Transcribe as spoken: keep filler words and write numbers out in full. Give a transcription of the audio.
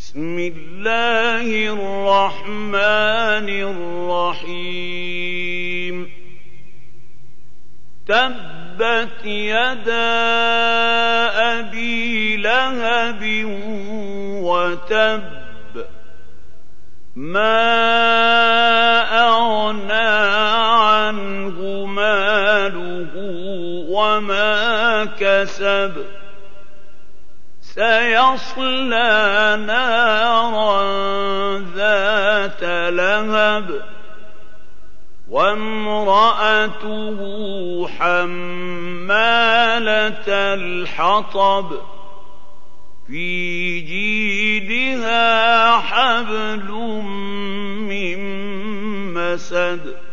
بسم الله الرحمن الرحيم تبت يدا أبي لهب وتب ما أغنى عنه ماله وما كسب سيصلى نارا ذات لهب وامرأته حمالة الحطب في جيدها حبل من مسد